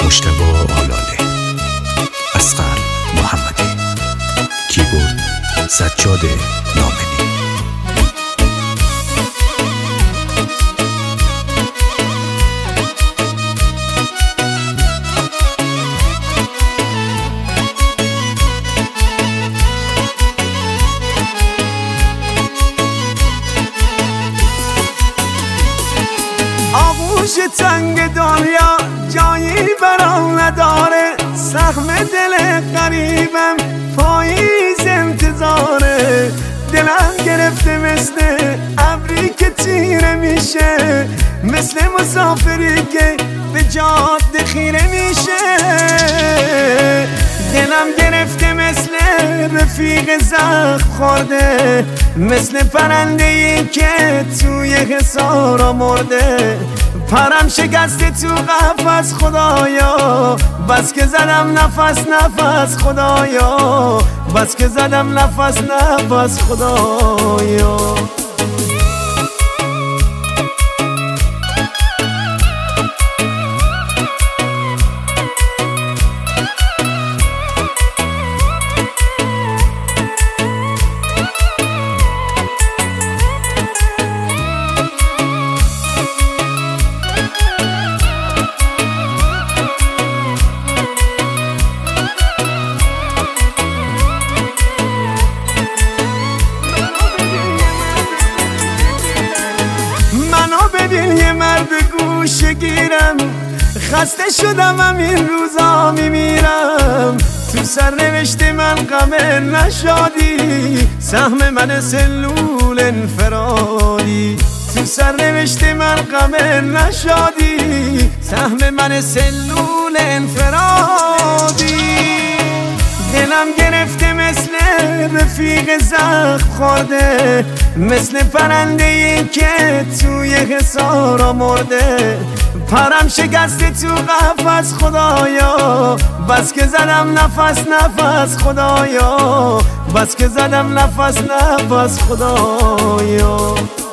مجتبی آلاله، اصغر محمدی، کیبورد سجاد نامنی. آغوش تنگ دنیا جایی برام نداره، زخم دل غریبم پاییز انتظاره. دلم گرفته مثل ابری که تیره میشه، مثل مسافری که به جاده خیره میشه. دلم گرفته مثل رفیق زخم خورده، مثل پرنده‌ای که توی حصار مرده. پرم شکسته تو قفس خدایا، بس که زدم نفس خدایا، بس که زدم نفس خدایا. ببین یه مرد گوشه گیرم، خسته شدم این روزا میمیرم. تو سرنوشت من غم نشادی، سهم من سلول انفرادی. تو سرنوشت من غم نشادی، سهم من سلول انفرادی. دلم گرفته مثل رفیق زخم خورده، مثل پرنده‌ای که توی حصار مرده. پرم شکسته تو قفس خدایا، بس که زدم نفس خدایا، بس که زدم نفس خدایا.